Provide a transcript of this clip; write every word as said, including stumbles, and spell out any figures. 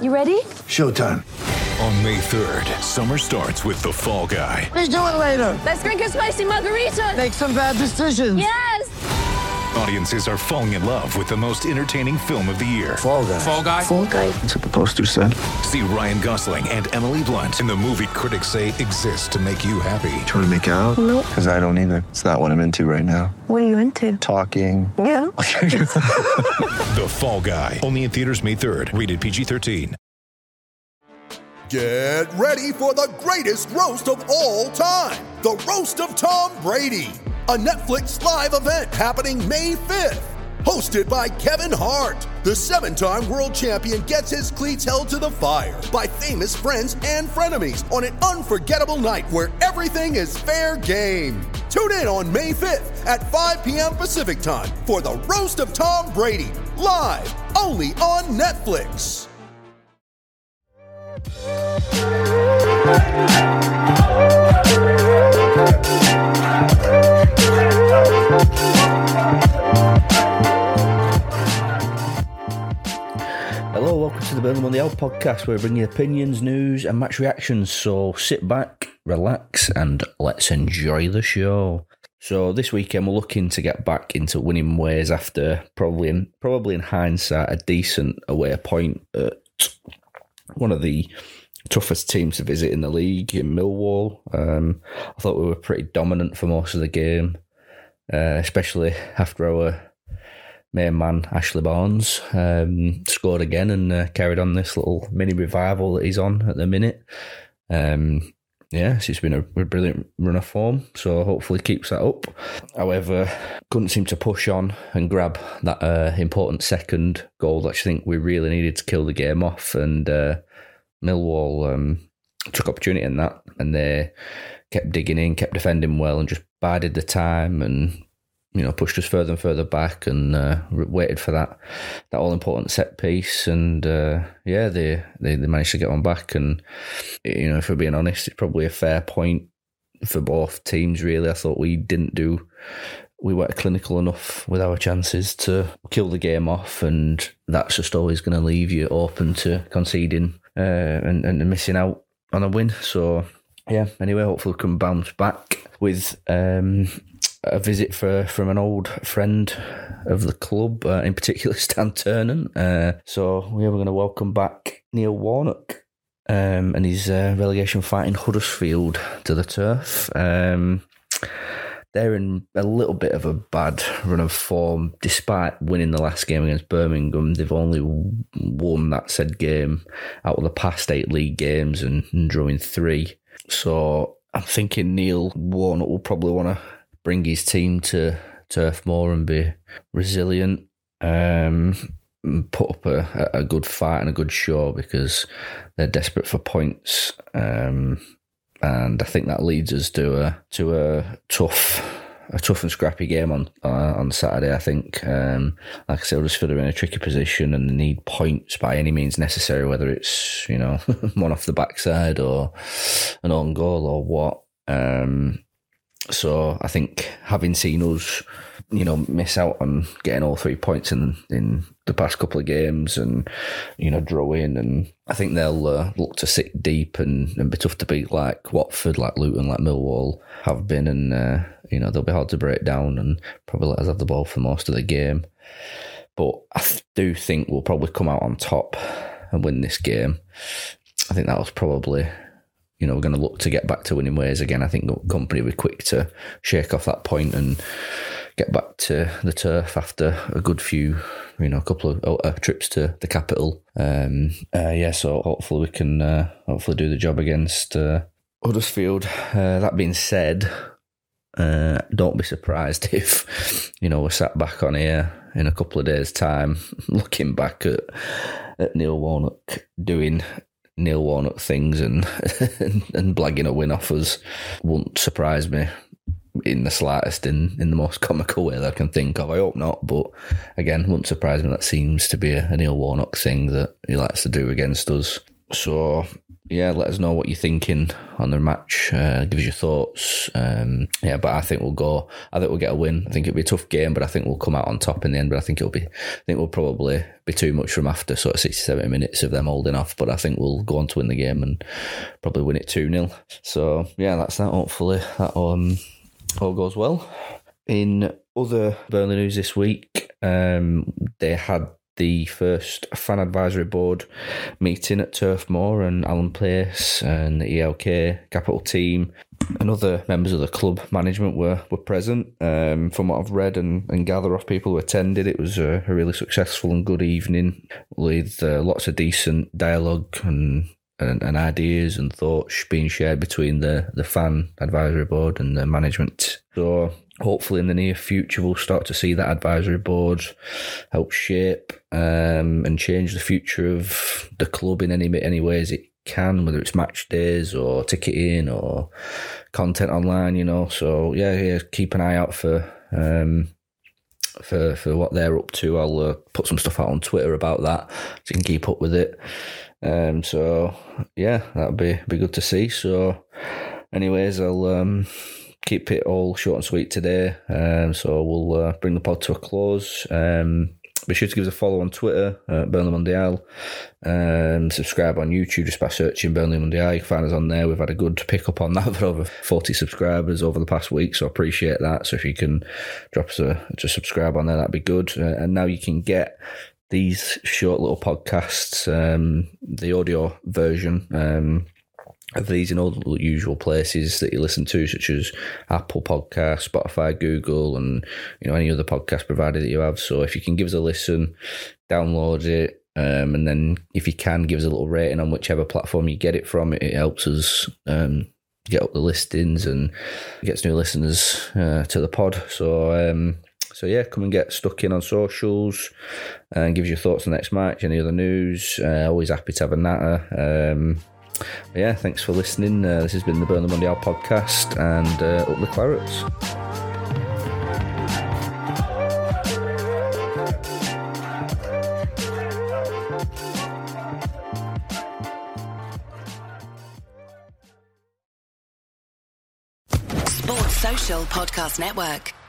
You ready? Showtime. On May third, summer starts with The Fall Guy. Let's do it later. Let's drink a spicy margarita. Make some bad decisions. Yes! Audiences are falling in love with the most entertaining film of the year. Fall Guy. Fall Guy? Fall Guy. That's what the poster said. See Ryan Gosling and Emily Blunt in the movie critics say exists to make you happy. Trying to make it out? Nope. Because I don't either. It's not what I'm into right now. What are you into? Talking. Yeah. The Fall Guy. Only in theaters May third. Rated P G thirteen. Get ready for the greatest roast of all time. The Roast of Tom Brady. A Netflix live event happening May fifth. Hosted by Kevin Hart. The seven-time world champion gets his cleats held to the fire by famous friends and frenemies on an unforgettable night where everything is fair game. Tune in on May fifth at five p.m. Pacific time for the Roast of Tom Brady. Live only on Netflix. Hello, welcome to the Burnley Monday Out podcast, where we bring you opinions, news and match reactions. So sit back, relax and let's enjoy the show. So this weekend we're looking to get back into winning ways after probably in, probably in hindsight a decent away point at one of the toughest teams to visit in the league in Millwall. Um, I thought we were pretty dominant for most of the game, uh, especially after our main man Ashley Barnes um, scored again and uh, carried on this little mini revival that he's on at the minute. Um, yeah, it's been a, a brilliant run of form, so hopefully keeps that up. However, couldn't seem to push on and grab that uh, important second goal that I think we really needed to kill the game off, and uh, Millwall um, took opportunity in that, and they kept digging in, kept defending well, and just bided the time and, you know, pushed us further and further back, and uh, waited for that that all important set piece. And uh, yeah, they, they they managed to get on back. And, you know, if we're being honest, it's probably a fair point for both teams. Really, I thought we didn't do. We weren't clinical enough with our chances to kill the game off, and that's just always going to leave you open to conceding uh, and, and missing out on a win. So, yeah, anyway, hopefully we can bounce back with um, a visit for, from an old friend of the club, uh, in particular Stan Turner. Uh, so, yeah, we're going to welcome back Neil Warnock um, and his uh, relegation fight in Huddersfield to the turf. Um They're in a little bit of a bad run of form. Despite winning the last game against Birmingham, they've only won that said game out of the past eight league games and, and drawing three. So I'm thinking Neil Warnock will probably want to bring his team to Turf Moor and be resilient, um, and put up a, a good fight and a good show, because they're desperate for points. Um And I think that leads us to a to a tough, a tough and scrappy game on uh, on Saturday. I think, um, like I said, Huddersfield are in a tricky position and they need points by any means necessary, whether it's, you know, one off the backside or an own goal or what. Um, so I think, having seen us, you know, miss out on getting all three points in in the past couple of games, and, you know, draw in, and I think they'll uh, look to sit deep and, and be tough to beat, like Watford, like Luton, like Millwall have been, and uh, you know, they'll be hard to break down and probably let us have the ball for most of the game. But I do think we'll probably come out on top and win this game. I think that was probably, you know, we're going to look to get back to winning ways again. I think Company will be quick to shake off that point and get back to the turf after a good few, you know, a couple of uh, trips to the capital. Um, uh, yeah, so hopefully we can uh, hopefully do the job against uh, Huddersfield. Uh, that being said, uh, don't be surprised if, you know, we're sat back on here in a couple of days' time looking back at, at Neil Warnock doing Neil Warnock things and, and and blagging a win off us. Won't surprise me in the slightest, in, in the most comical way that I can think of. I hope not, but again, wouldn't surprise me. That seems to be a, a Neil Warnock thing that he likes to do against us. So yeah, let us know what you're thinking on the match. Uh, give us your thoughts. Um, yeah, but I think we'll go. I think we'll get a win. I think it'll be a tough game, but I think we'll come out on top in the end. But I think it'll be. I think we'll probably be too much from after sort of sixty, seventy minutes of them holding off. But I think we'll go on to win the game and probably win it two nil. So yeah, that's that. Hopefully that um, all goes well. In other Burnley news this week, um, they had the first fan advisory board meeting at Turf Moor and Allen Place, and the E L K Capital team and other members of the club management were, were present. Um, from what I've read and, and gather off people who attended, it was a, a really successful and good evening with uh, lots of decent dialogue and, and and ideas and thoughts being shared between the, the fan advisory board and the management. So hopefully in the near future we'll start to see that advisory board help shape um, and change the future of the club in any any ways it can, whether it's match days or ticketing or content online, you know. So yeah, yeah, keep an eye out for um, for for what they're up to. I'll uh, put some stuff out on Twitter about that so you can keep up with it. Um, so yeah, that'll be be good to see. So anyways, I'll um, keep it all short and sweet today. Um, so we'll uh, bring the pod to a close. Um, be sure to give us a follow on Twitter, uh, Burnley Mondial. Um, subscribe on YouTube just by searching Burnley Mondial. You can find us on there. We've had a good pick up on that. We've over forty subscribers over the past week, so I appreciate that. So if you can drop us a just subscribe on there, that'd be good. Uh, and now you can get these short little podcasts, um, the audio version um, of these in all the usual places that you listen to, such as Apple Podcasts, Spotify, Google, and you know any other podcast provider that you have. So if you can give us a listen, download it, um, and then if you can, give us a little rating on whichever platform you get it from. It, it helps us um, get up the listings and gets new listeners uh, to the pod. So um, So yeah, come and get stuck in on socials and give us your thoughts on the next match, any other news. Uh, always happy to have a natter. Um, yeah, thanks for listening. Uh, this has been the Burnley Mondial podcast, and uh, up the Clarets. Sports Social Podcast Network.